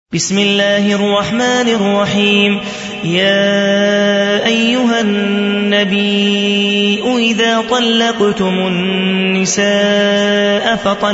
بسم الله الرحمن الرحيم. يا أيها النبي إذا طلقتم النساء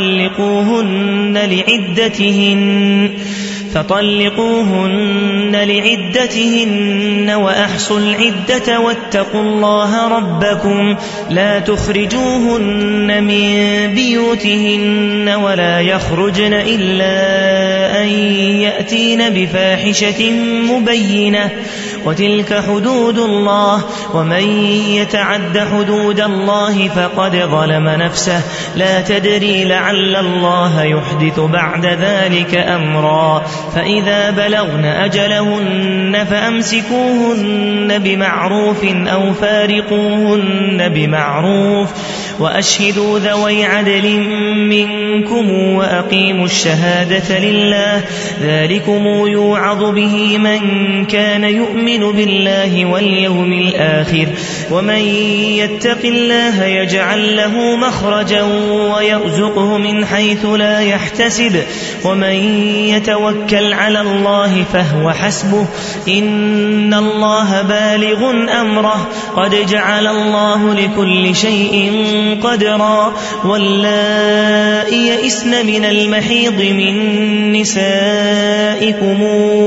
فطلقوهن لعدتهن وأحصوا العدة واتقوا الله ربكم لا تخرجوهن من بيوتهن ولا يخرجن إلا أن يأتين بفاحشة مبينة وتلك حدود الله ومن يتعد حدود الله فقد ظلم نفسه لا تدري لعل الله يحدث بعد ذلك أمرا. فإذا بلغن أجلهن فأمسكوهن بمعروف أو فارقوهن بمعروف وأشهدوا ذوي عدل منكم وأقيموا الشهادة لله ذلكم يوعظ به من كان يؤمن بالله واليوم الآخر ومن يتق الله يجعل له مخرجا ويرزقه من حيث لا يحتسب ومن يتوكل على الله فهو حسبه إن الله بالغ أمره قد جعل الله لكل شيء قدرا. واللائي يئسن من المحيض من نسائكم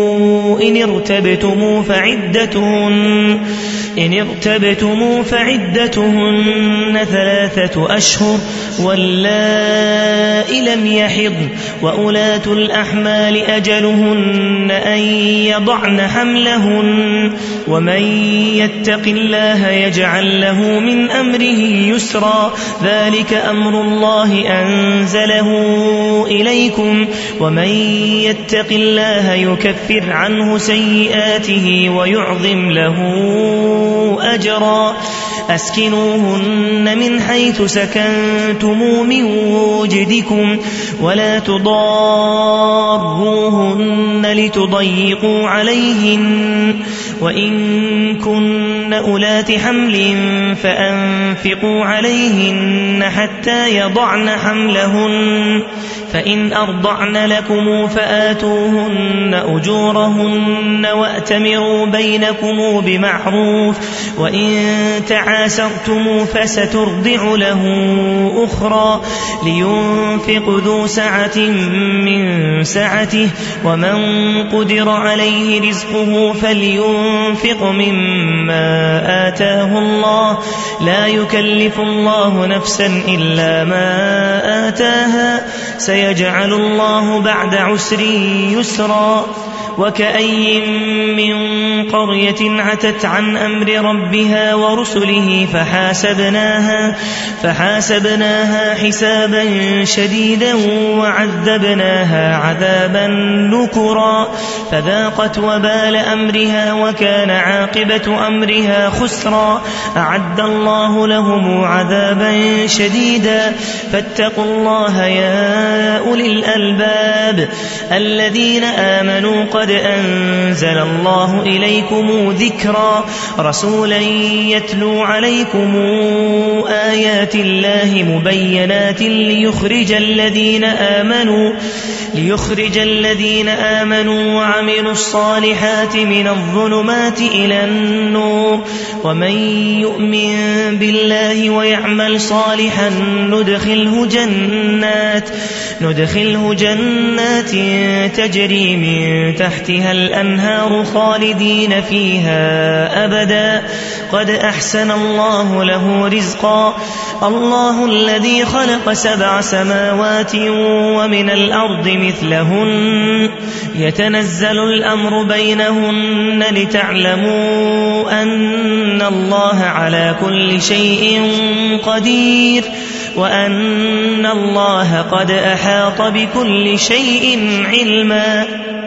إن ارتبتم فعدتهن 3 أشهر واللائي لم يحضن وأولاة الأحمال أجلهن أن يضعن حملهن ومن يتق الله يجعل له من أمره يسرا ذلك أمر الله أنزله إليكم ومن يتق الله يكفر عنه سيئاته ويعظم له أجرا. أسكنوهن من حيث سكنتم من وجدكم ولا تضاروهن لتضيقوا عليهن وإن كن أولات حمل فأنفقوا عليهن حتى يضعن حملهن فإن أرضعن لكم فآتوهن أجورهن وأتمروا بينكم بمعروف وإن تعاسرتم فسترضع له أخرى لينفق ذو سعة من سعته ومن قدر عليه رزقه فلينفق مما آتاه الله لا يكلف الله نفسا إلا ما آتاها سيجعل الله بعد عسر يسرا. وكأي من قرية عتت عن أمر ربها ورسله فحاسبناها حسابا شديدا وعذبناها عذابا نكرا فذاقت وبال أمرها وكان عاقبة أمرها خسرا. أعد الله لهم عذابا شديدا فاتقوا الله يا أولي الألباب الذين آمنوا قد أنزل الله إليكم ذكرا رسولا يتلو عليكم آيات الله مبينات ليخرج الذين آمنوا وعملوا الصالحات من الظلمات إلى النور ومن يؤمن بالله ويعمل صالحا ندخله جنات تجري من تحتها الأنهار خالدين فيها أبدا قد أحسن الله له رزقا. الله الذي خلق 7 سماوات ومن الأرض مثلهن يتنزل الأمر بينهن لتعلموا أن الله على كل شيء قدير وأن الله قد أحاط بكل شيء علما.